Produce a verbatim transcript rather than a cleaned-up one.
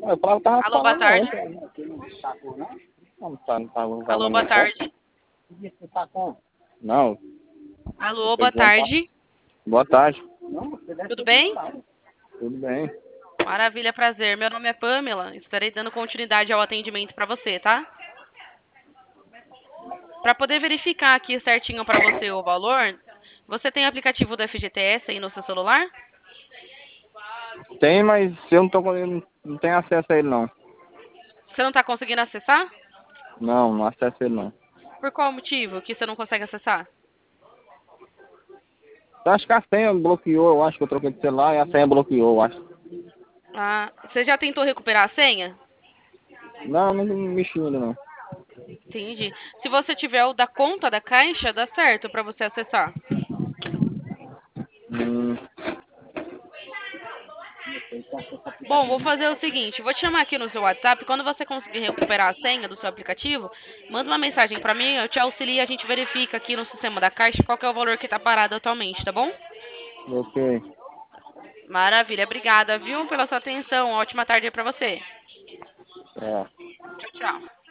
Eu falava, tava Alô, boa falando tarde. ontem. Não, tá, não tava Alô, falando boa não. tarde. Não, Alô, tô boa dizendo, tá. tarde. Boa tarde. Tudo bem? Tudo bem. Maravilha, prazer. Meu nome é Pamela. Estarei dando continuidade ao atendimento para você, tá? Para poder verificar aqui certinho para você o valor, você tem aplicativo do F G T S aí no seu celular? Tem, mas eu não tô com- eu não, não tenho acesso a ele não. Você não está conseguindo acessar? Não, não acesso a ele não. Por qual motivo que você não consegue acessar? Eu acho que a senha bloqueou, eu acho que eu troquei de celular e a senha bloqueou, eu acho. Ah, você já tentou recuperar a senha? Não, não mexi ainda não. Entendi. Se você tiver o da conta da Caixa, dá certo para você acessar. Hum, Bom, vou fazer o seguinte, vou te chamar aqui no seu WhatsApp, quando você conseguir recuperar a senha do seu aplicativo, manda uma mensagem para mim, eu te auxilio e a gente verifica aqui no sistema da Caixa qual que é o valor que está parado atualmente, tá bom? ok. Maravilha, obrigada, viu, pela sua atenção, ótima tarde para você. É. Tchau, tchau.